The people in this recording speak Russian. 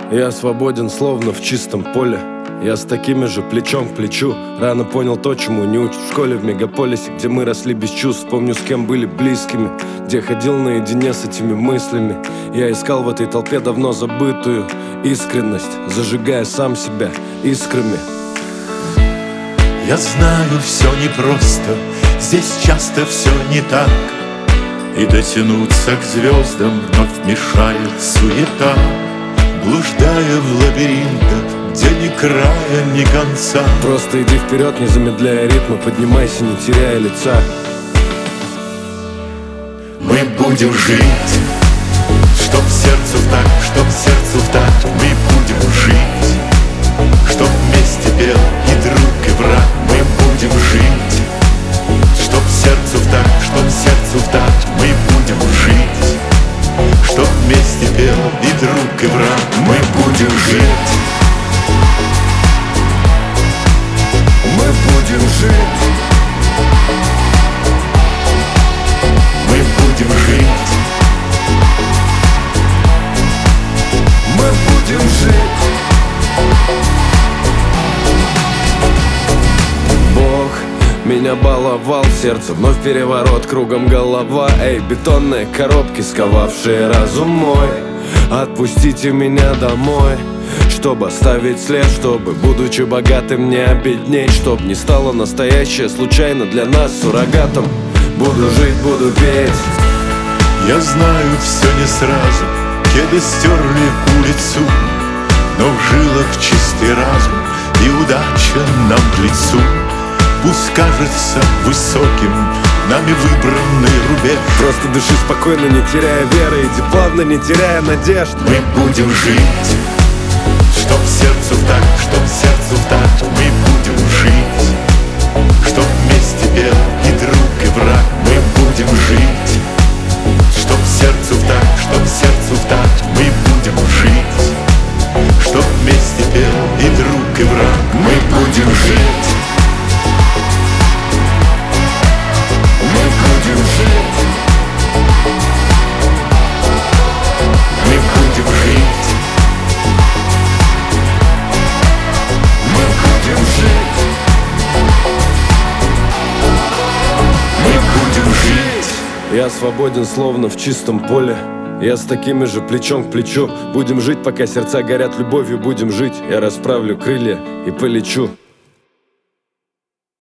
Я свободен, словно в чистом поле. Я с такими же плечом к плечу. Рано понял то, чему не учат в школе. В мегаполисе, где мы росли без чувств. Помню, с кем были близкими, где ходил наедине с этими мыслями. Я искал в этой толпе давно забытую искренность, зажигая сам себя искрами. Я знаю, все непросто, здесь часто все не так. И дотянуться к звездам вновь мешает суета. Блуждая в лабиринтах, где ни края, ни конца. Просто иди вперед, не замедляя ритма, поднимайся, не теряя лица. Мы будем жить, чтоб сердцу в такт, чтоб сердцу в такт. Мы будем жить, чтоб вместе пел и друг, и враг. Мы будем жить, чтоб сердцу в такт, чтоб сердцу в такт. Мы будем жить, чтоб вместе пел и друг, и враг. Мы будем жить. Мы будем жить. Мы будем жить. Мы будем жить. Бог меня баловал, сердце вновь переворот, кругом голова. Эй, бетонные коробки, сковавшие разум мой. Отпустите меня домой, чтобы оставить след, чтобы, будучи богатым, не обеднеть, чтоб не стало настоящее случайно для нас суррогатом. Буду жить, буду петь. Я знаю, все не сразу, кеды стерли улицу, но в жилах чистый разум, и удача нам к лицу. Пусть кажется высоким нами выбранный рубеж. Просто дыши спокойно, не теряя веры, иди плавно, не теряя надежд. Мы будем жить, чтоб сердцу в такт, чтоб сердцу в такт. Мы будем жить, чтоб вместе пел и друг, и враг. Мы будем жить, чтоб сердцу в такт, чтоб сердцу в такт. Мы будем жить, чтоб вместе пел и друг, и враг. Мы будем жить. Мы будем жить. Мы будем жить. Мы будем жить. Мы будем жить. Я свободен, словно в чистом поле. Я с такими же плечом к плечу. Будем жить, пока сердца горят любовью. Будем жить, я расправлю крылья и полечу.